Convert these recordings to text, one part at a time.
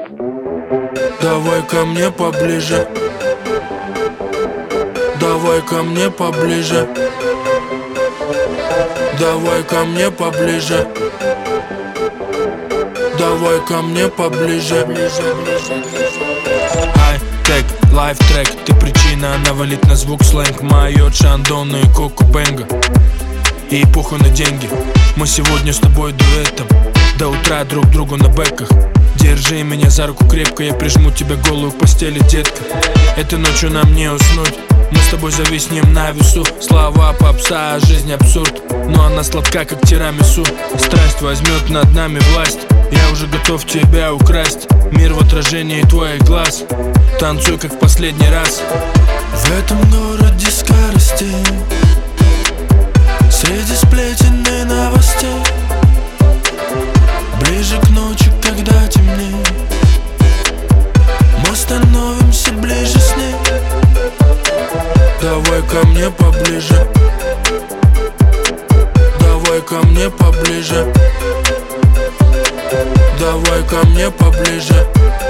Давай ко мне поближе. Давай ко мне поближе. Давай ко мне поближе. Давай ко мне поближе. Хай-тек, лайф-трек. Ты причина навалить на звук сленг. Майот, Шандон и Коко Бенга. И похуй на деньги. Мы сегодня с тобой дуэтом. До утра друг другу на бэках. Держи меня за руку крепко, я прижму тебя голую к постели, детка. Этой ночью нам не уснуть. Мы с тобой зависнем на весу. Слова попса, а жизнь абсурд. Но она сладка, как тирамису. Страсть возьмет над нами власть. Я уже готов тебя украсть. Мир в отражении твоих глаз. Танцуй, как в последний раз. В этом городе скоростей, среди сплетен и новостей, ближе к ночи, когда темнее, мы становимся ближе с ней. Давай ко мне поближе. Давай ко мне поближе. Давай ко мне поближе.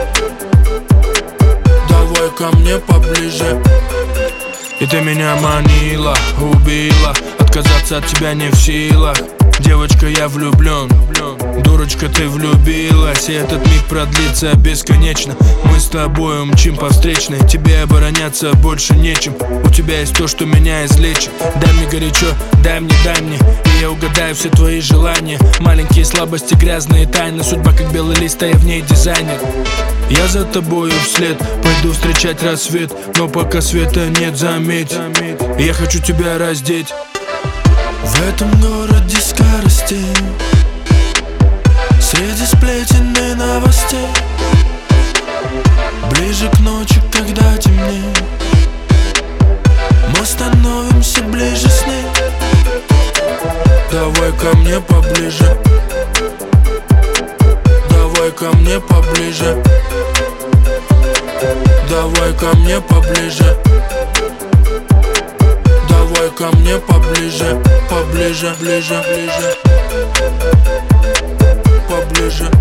Давай ко мне поближе. И ты меня манила, убила. Отказаться от тебя не в силах. Девочка, я влюблен. Дурочка, ты влюбилась. И этот миг продлится бесконечно. Мы с тобой умчим по встречной. Тебе обороняться больше нечем. У тебя есть то, что меня излечит. Дай мне горячо, дай мне. И я угадаю все твои желания. Маленькие слабости, грязные тайны. Судьба как белый лист, а я в ней дизайнер. Я за тобою вслед пойду встречать рассвет. Но пока света нет, заметь, я хочу тебя раздеть. В этом городе скоростей, среди сплетен и новостей, ближе к ночи, когда темнее, мы становимся ближе с ней. Давай ко мне поближе. Давай ко мне поближе. Давай ко мне поближе. Давай ко мне поближе. Поближе, ближе, ближе. Поближе.